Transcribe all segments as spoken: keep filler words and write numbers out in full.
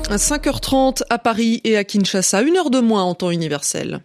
À cinq heures trente à Paris et à Kinshasa, une heure de moins en temps universel.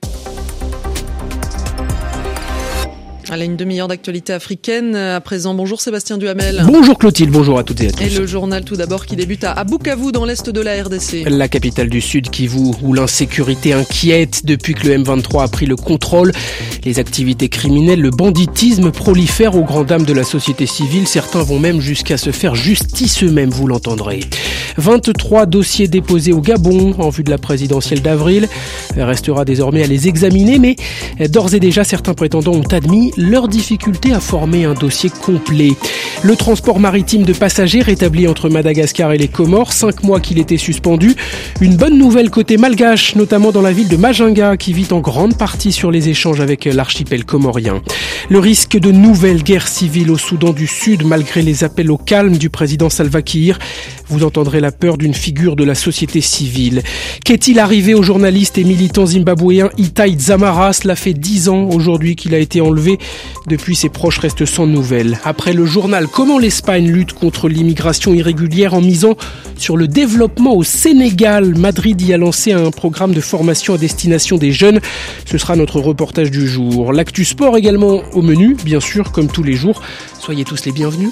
Allez, une demi-heure d'actualité africaine. À présent, bonjour Sébastien Duhamel. Bonjour Clotilde, bonjour à toutes et à tous. Et le journal tout d'abord qui débute à Bukavu dans l'est de la R D C. La capitale du Sud Kivu, où l'insécurité inquiète depuis que le M vingt-trois a pris le contrôle. Les activités criminelles, le banditisme prolifèrent aux grandes dames de la société civile. Certains vont même jusqu'à se faire justice eux-mêmes, vous l'entendrez. vingt-trois dossiers déposés au Gabon en vue de la présidentielle d'avril. Il restera désormais à les examiner, mais d'ores et déjà, certains prétendants ont admis leur difficulté à former un dossier complet. Le transport maritime de passagers rétabli entre Madagascar et les Comores, cinq mois qu'il était suspendu. Une bonne nouvelle côté malgache, notamment dans la ville de Majinga, qui vit en grande partie sur les échanges avec l'archipel comorien. Le risque de nouvelles guerres civiles au Soudan du Sud, malgré les appels au calme du président Salva Kiir. Vous entendrez la peur d'une figure de la société civile. Qu'est-il arrivé au journaliste et militant zimbabwéen Itai Dzamara? Cela fait dix ans aujourd'hui qu'il a été enlevé. Depuis, ses proches restent sans nouvelles. Après le journal Comment l'Espagne lutte contre l'immigration irrégulière en misant sur le développement au Sénégal, Madrid y a lancé un programme de formation à destination des jeunes. Ce sera notre reportage du jour. L'actu sport également au menu, bien sûr, comme tous les jours. Soyez tous les bienvenus.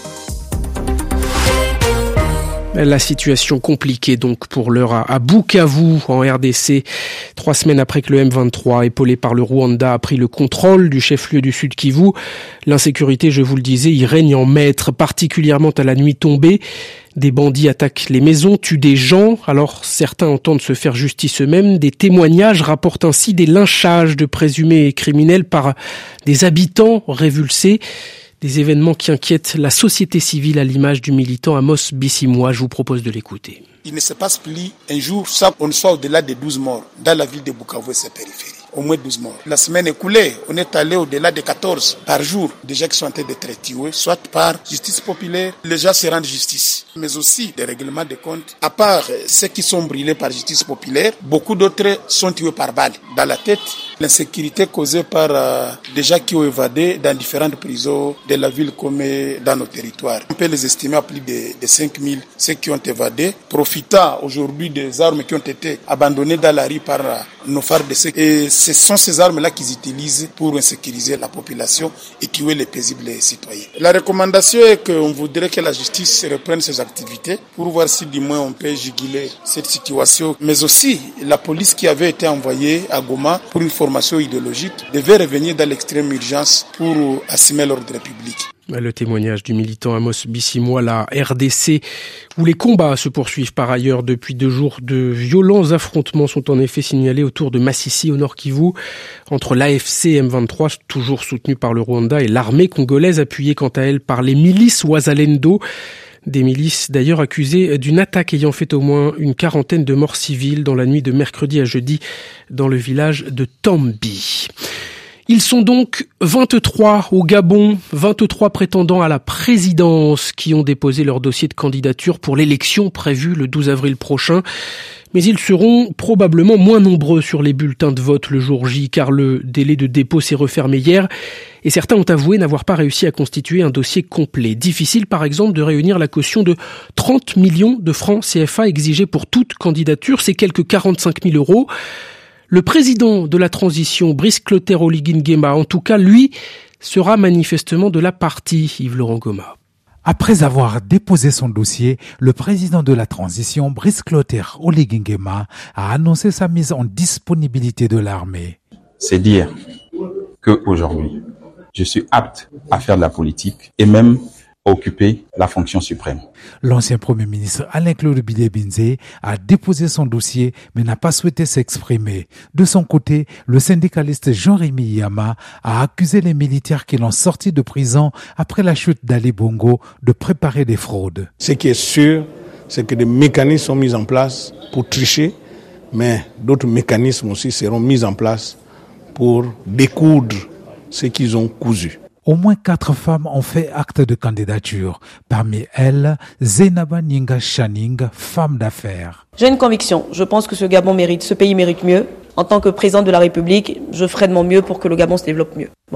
La situation compliquée donc pour l'heure à Bukavu en R D C. Trois semaines après que le M vingt-trois, épaulé par le Rwanda, a pris le contrôle du chef-lieu du Sud Kivu, l'insécurité, je vous le disais, y règne en maître, particulièrement à la nuit tombée. Des bandits attaquent les maisons, tuent des gens, alors certains entendent se faire justice eux-mêmes. Des témoignages rapportent ainsi des lynchages de présumés criminels par des habitants révulsés. Des événements qui inquiètent la société civile à l'image du militant Amos Bissimwa. Je vous propose de l'écouter. Il ne se passe plus un jour sans qu'on soit au-delà de douze morts dans la ville de Bukavu et ses périphéries. Au moins douze morts. La semaine écoulée, on est allé au-delà de quatorze par jour. Des gens qui sont en train d'être tués, soit par justice populaire, les gens se rendent justice. Mais aussi des règlements de compte. À part ceux qui sont brûlés par justice populaire, beaucoup d'autres sont tués par balle dans la tête. L'insécurité causée par euh, des gens qui ont évadé dans différentes prisons de la ville comme dans nos territoires. On peut les estimer à plus de, de cinq mille, ceux qui ont évadé, profitant aujourd'hui des armes qui ont été abandonnées dans la rue par euh, nos F A R D C. Et ce sont ces armes-là qu'ils utilisent pour insécuriser la population et tuer les paisibles citoyens. La recommandation est qu'on voudrait que la justice reprenne ses activités pour voir si du moins on peut juguler cette situation. Mais aussi, la police qui avait été envoyée à Goma pour une formation idéologique devait revenir dans l'extrême urgence pour assumer l'ordre public. Le témoignage du militant Amos Bissimwa, la R D C, où les combats se poursuivent par ailleurs depuis deux jours. De violents affrontements sont en effet signalés autour de Massissi au Nord Kivu, entre l'A F C M vingt-trois, toujours soutenu par le Rwanda, et l'armée congolaise, appuyée quant à elle par les milices Wazalendo. Des milices d'ailleurs accusées d'une attaque ayant fait au moins une quarantaine de morts civiles dans la nuit de mercredi à jeudi dans le village de Tombi. Ils sont donc vingt-trois au Gabon, vingt-trois prétendants à la présidence qui ont déposé leur dossier de candidature pour l'élection prévue le douze avril prochain. Mais ils seront probablement moins nombreux sur les bulletins de vote le jour J, car le délai de dépôt s'est refermé hier et certains ont avoué n'avoir pas réussi à constituer un dossier complet. Difficile par exemple de réunir la caution de trente millions de francs C F A exigés pour toute candidature, c'est quelques quarante-cinq mille euros. Le président de la transition, Brice Clotaire Oligui Nguema, en tout cas, lui, sera manifestement de la partie, Yves-Laurent Goma. Après avoir déposé son dossier, le président de la transition, Brice Clotaire Oligui Nguema, a annoncé sa mise en disponibilité de l'armée. C'est dire qu'aujourd'hui, je suis apte à faire de la politique et même occuper la fonction suprême. L'ancien Premier ministre Alain-Claude Bilé-Binzé a déposé son dossier mais n'a pas souhaité s'exprimer. De son côté, le syndicaliste Jean-Rémy Yama a accusé les militaires qui l'ont sorti de prison après la chute d'Ali Bongo de préparer des fraudes. Ce qui est sûr, c'est que des mécanismes sont mis en place pour tricher, mais d'autres mécanismes aussi seront mis en place pour découdre ce qu'ils ont cousu. Au moins quatre femmes ont fait acte de candidature. Parmi elles, Zainaba Ninga Shaning, femme d'affaires. J'ai une conviction. Je pense que ce Gabon mérite, ce pays mérite mieux. En tant que président de la République, je ferai de mon mieux pour que le Gabon se développe mieux. Voilà.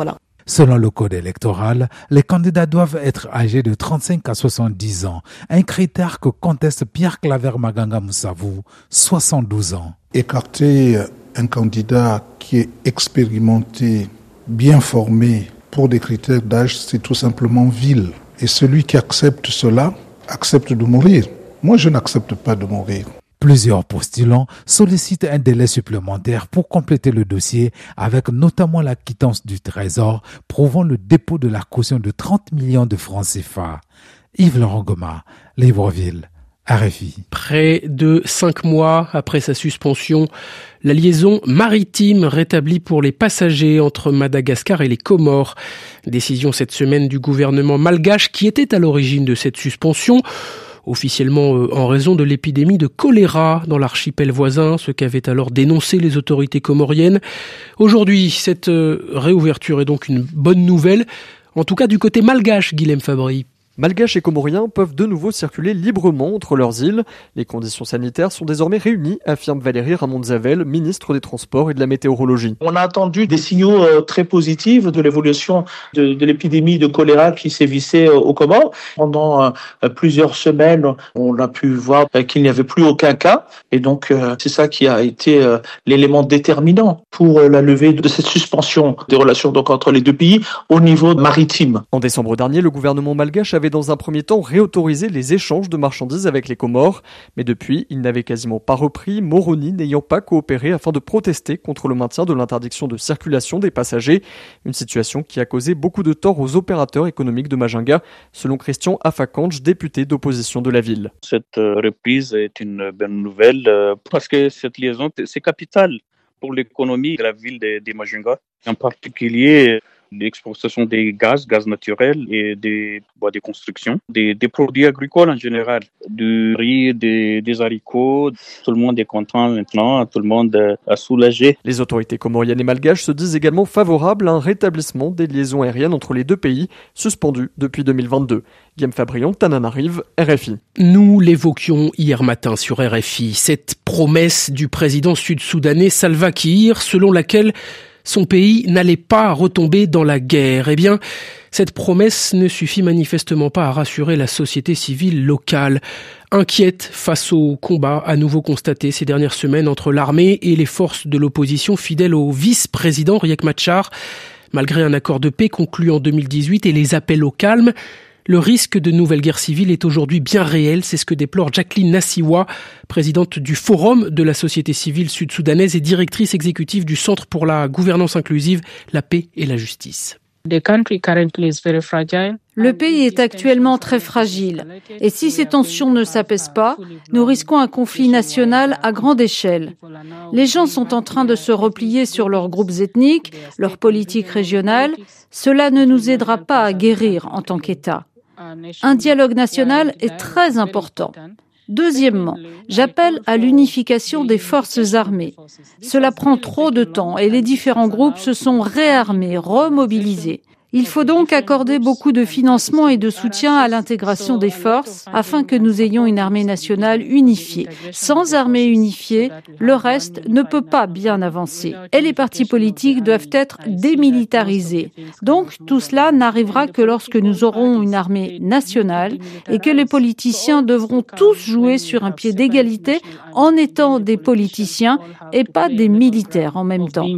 Selon le code électoral, les candidats doivent être âgés de trente-cinq à soixante-dix ans, un critère que conteste Pierre Claver Maganga Moussavou, soixante-douze ans. Écarter un candidat qui est expérimenté, bien formé, pour des critères d'âge, c'est tout simplement vil. Et celui qui accepte cela, accepte de mourir. Moi, je n'accepte pas de mourir. Plusieurs postulants sollicitent un délai supplémentaire pour compléter le dossier avec notamment la quittance du Trésor prouvant le dépôt de la caution de trente millions de francs C F A. Yves-Laurent Goma, Libreville, R F I. Près de cinq mois après sa suspension, la liaison maritime rétablie pour les passagers entre Madagascar et les Comores. Décision cette semaine du gouvernement malgache qui était à l'origine de cette suspension. Officiellement en raison de l'épidémie de choléra dans l'archipel voisin, ce qu'avaient alors dénoncé les autorités comoriennes. Aujourd'hui, cette réouverture est donc une bonne nouvelle, en tout cas du côté malgache, Guilhem Fabry. Malgaches et Comoriens peuvent de nouveau circuler librement entre leurs îles. Les conditions sanitaires sont désormais réunies, affirme Valérie Ramon-Zavel, ministre des Transports et de la Météorologie. On a attendu des signaux très positifs de l'évolution de, de l'épidémie de choléra qui sévissait aux Comores. Pendant plusieurs semaines, on a pu voir qu'il n'y avait plus aucun cas. Et donc, c'est ça qui a été l'élément déterminant pour la levée de cette suspension des relations donc, entre les deux pays au niveau maritime. En décembre dernier, le gouvernement malgache avait dans un premier temps réautorisé les échanges de marchandises avec les Comores. Mais depuis, il n'avait quasiment pas repris, Moroni n'ayant pas coopéré afin de protester contre le maintien de l'interdiction de circulation des passagers. Une situation qui a causé beaucoup de tort aux opérateurs économiques de Majinga, selon Christian Afakanj, député d'opposition de la ville. Cette reprise est une bonne nouvelle parce que cette liaison, c'est capital pour l'économie de la ville de, de Majinga, en particulier l'exportation des gaz, gaz naturels et des bois de construction, des, des produits agricoles en général, du riz, des, des haricots. Tout le monde est content maintenant, tout le monde a soulagé. Les autorités comoriennes et malgaches se disent également favorables à un rétablissement des liaisons aériennes entre les deux pays, suspendues depuis deux mille vingt-deux. Guillaume Fabrion, Tananarive, R F I. Nous l'évoquions hier matin sur R F I, cette promesse du président sud-soudanais Salva Kiir, selon laquelle son pays n'allait pas retomber dans la guerre. Eh bien, cette promesse ne suffit manifestement pas à rassurer la société civile locale, inquiète face au combat à nouveau constaté ces dernières semaines entre l'armée et les forces de l'opposition fidèles au vice-président Riek Machar. Malgré un accord de paix conclu en deux mille dix-huit et les appels au calme, le risque de nouvelle guerre civile est aujourd'hui bien réel, c'est ce que déplore Jacqueline Nassiwa, présidente du Forum de la société civile sud-soudanaise et directrice exécutive du Centre pour la gouvernance inclusive, la paix et la justice. Le pays est actuellement très fragile et si ces tensions ne s'apaisent pas, nous risquons un conflit national à grande échelle. Les gens sont en train de se replier sur leurs groupes ethniques, leur politique régionale. Cela ne nous aidera pas à guérir en tant qu'État. Un dialogue national est très important. Deuxièmement, j'appelle à l'unification des forces armées. Cela prend trop de temps et les différents groupes se sont réarmés, remobilisés. Il faut donc accorder beaucoup de financement et de soutien à l'intégration des forces afin que nous ayons une armée nationale unifiée. Sans armée unifiée, le reste ne peut pas bien avancer. Et les partis politiques doivent être démilitarisés. Donc tout cela n'arrivera que lorsque nous aurons une armée nationale et que les politiciens devront tous jouer sur un pied d'égalité en étant des politiciens et pas des militaires en même temps.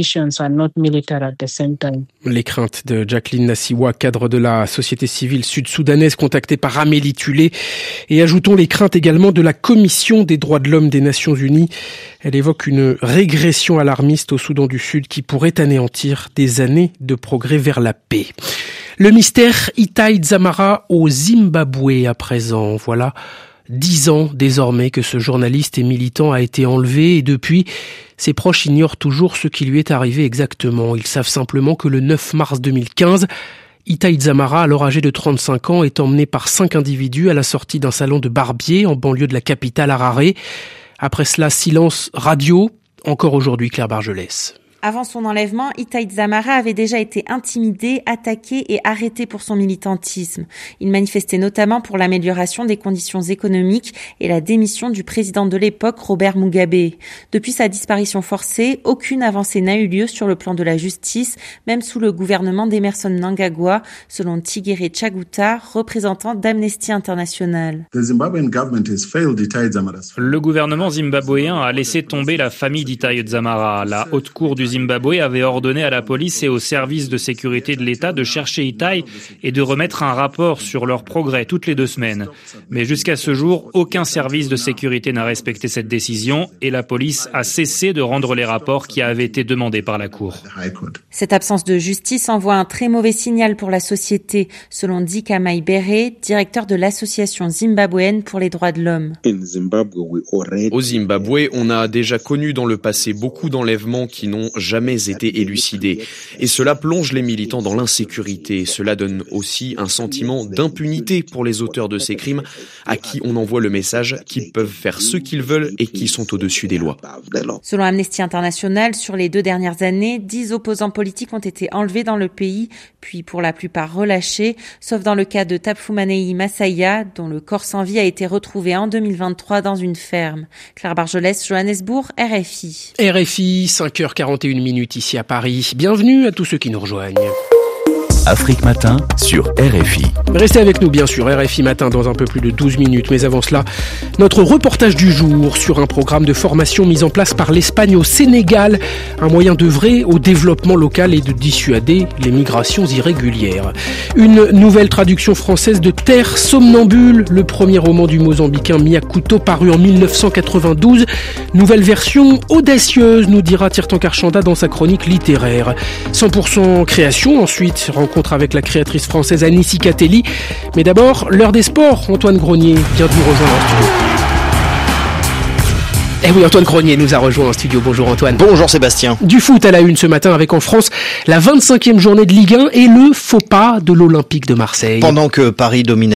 Les craintes de Jacqueline Nassiwa, cadre de la société civile sud-soudanaise contactée par Amélie Tulé. Et ajoutons les craintes également de la Commission des droits de l'homme des Nations Unies. Elle évoque une régression alarmiste au Soudan du Sud qui pourrait anéantir des années de progrès vers la paix. Le mystère Itai Dzamara au Zimbabwe à présent. Voilà dix ans désormais que ce journaliste et militant a été enlevé et depuis, ses proches ignorent toujours ce qui lui est arrivé exactement. Ils savent simplement que le neuf mars deux mille quinze, Itai Dzamara, alors âgé de trente-cinq ans, est emmené par cinq individus à la sortie d'un salon de barbier en banlieue de la capitale Harare. Après cela, silence radio. Encore aujourd'hui, Claire Bargelès. Avant son enlèvement, Itai Dzamara avait déjà été intimidé, attaqué et arrêté pour son militantisme. Il manifestait notamment pour l'amélioration des conditions économiques et la démission du président de l'époque, Robert Mugabe. Depuis sa disparition forcée, aucune avancée n'a eu lieu sur le plan de la justice, même sous le gouvernement d'Emerson Mnangagwa, selon Tigere Chaguta, représentant d'Amnesty International. Le gouvernement zimbabwéen a laissé tomber la famille d'Itai Dzamara. La haute cour du Zimbabwe avait ordonné à la police et aux services de sécurité de l'État de chercher Itai et de remettre un rapport sur leurs progrès toutes les deux semaines. Mais jusqu'à ce jour, aucun service de sécurité n'a respecté cette décision et la police a cessé de rendre les rapports qui avaient été demandés par la Cour. Cette absence de justice envoie un très mauvais signal pour la société, selon Dika Maibere, directeur de l'Association zimbabwéenne pour les droits de l'homme. Au Zimbabwe, on a déjà connu dans le passé beaucoup d'enlèvements qui n'ont jamais été élucidés. Et cela plonge les militants dans l'insécurité. Cela donne aussi un sentiment d'impunité pour les auteurs de ces crimes, à qui on envoie le message qu'ils peuvent faire ce qu'ils veulent et qui sont au-dessus des lois. Selon Amnesty International, sur les deux dernières années, dix opposants politiques ont été enlevés dans le pays, puis pour la plupart relâchés, sauf dans le cas de Tapfumanei Masaya, dont le corps sans vie a été retrouvé en deux mille vingt-trois dans une ferme. Claire Barjolès, Johannesburg, R F I. R F I, cinq heures quarante et une minutes ici à Paris. Bienvenue à tous ceux qui nous rejoignent. Afrique Matin sur R F I. Restez avec nous bien sûr, R F I Matin dans un peu plus de douze minutes. Mais avant cela, notre reportage du jour sur un programme de formation mis en place par l'Espagne au Sénégal. Un moyen d'œuvrer au développement local et de dissuader les migrations irrégulières. Une nouvelle traduction française de Terre somnambule, le premier roman du Mozambicain Mia Couto paru en mille neuf cent quatre-vingt-douze. Nouvelle version audacieuse, nous dira Tirtan Karchanda dans sa chronique littéraire. cent pour cent création ensuite, rencontre avec la créatrice française Annie Cicatelli. Mais d'abord, l'heure des sports. Antoine Grenier vient de nous rejoindre en studio. Eh oui, Antoine Grenier nous a rejoint en studio. Bonjour Antoine. Bonjour Sébastien. Du foot à la une ce matin avec en France la vingt-cinquième journée de Ligue un et le faux pas de l'Olympique de Marseille. Pendant que Paris dominait